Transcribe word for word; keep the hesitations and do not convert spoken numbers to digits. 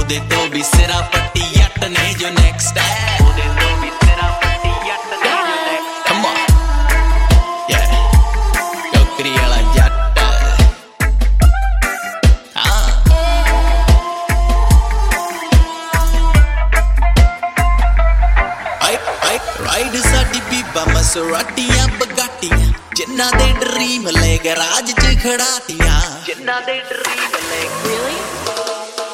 ਉਹਦੇ ਤੋਂ ਵੀ ਸਿਰਾ ਪੱਟੀ ਜੱਟ ਨੇ ਜੋ ਨੈਕਸਟ ਹੈ ਉਹਦੇ ਤੋਂ ਵੀ ਸਿਰਾ ਪੱਟੀ ਜੱਟ ਨੇ ਜੋ ਨੈਕਸਟ ਕਮ ਔਨ ਯਾ ਟੋਕਰੀ ਵਾਲਾ ਜੱਟ ਹਾਂ ਆਈ ਆਈ ਰਾਈਡ ਸਾਡੀ ਬੀਬਾ ਮਸਰਾਟੀਆਂ ਬਗਾਟੀਆਂ ਜਿੰਨਾ ਦੇ ਡਰੀਮ ਲੈ ਗਰਾਜ ਚ ਖੜਾਤੀਆਂ ਜਿੰਨਾ ਦੇ ਡਰੀਮ ਲੈ Really?